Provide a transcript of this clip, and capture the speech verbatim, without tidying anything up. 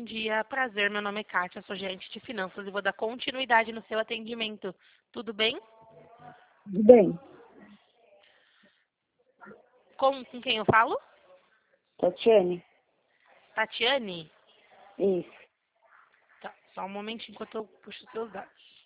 bom dia. Prazer, meu nome é Kátia, sou gerente de finanças e vou dar continuidade no seu atendimento. Tudo bem? Tudo bem. Com, com quem eu falo? Tatiane? Tatiane? Isso. Tá, só um momento enquanto eu puxo os seus dados.